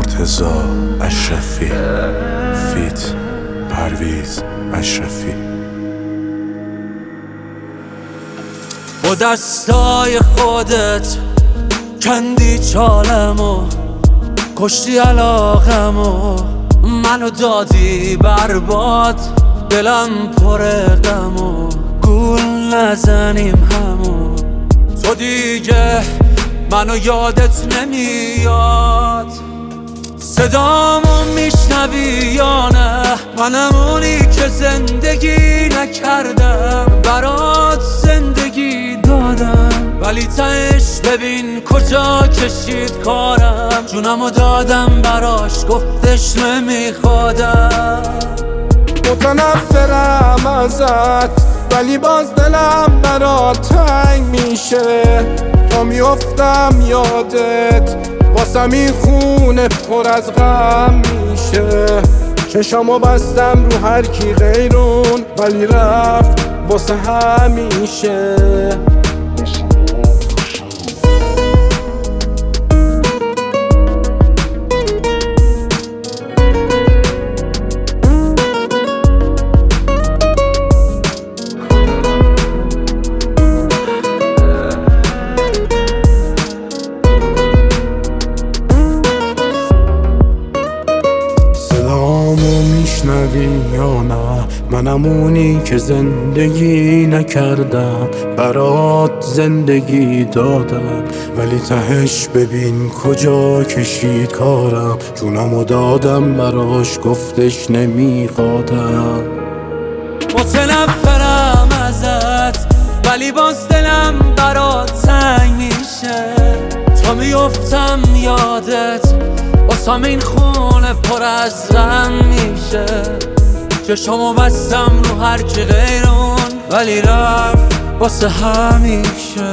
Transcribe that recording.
مرتضی اشرفی فیت پرویز اشرفی. با دستای خودت کندی چالمو، کشتی علاقمو، منو دادی برباد، دلم پر غمو، گول نزنیم همو. تو دیگه منو یادت نمیاد، صدامو میشنوی یا نه؟ منم اونی که زندگی نکردم، برات زندگی دادم، ولی تهش ببین کجا کشید کارم. جونمو دادم براش، گفتش نمیخوادم. متنفرم ازت ولی باز دلم برات تنگ میشه. تا میافتم یادت واسم این خونه پر از غم میشه. چشامو بستم رو هر کی غیرون، ولی رفت واسه همیشه. میشنوی یا نه؟ منم اونی که زندگی نکردم، برات زندگی دادم، ولی تهش ببین کجا کشید کارم. جونمو دادم براش، گفتش نمیخوادم. متنفرم ازت ولی باز دلم برات تنگ میشه. تا میافتم یادت واسم این خونه پر از غم میشه. چشامو بستم رو هر کی غیر اون، ولی رفت واسه همیشه.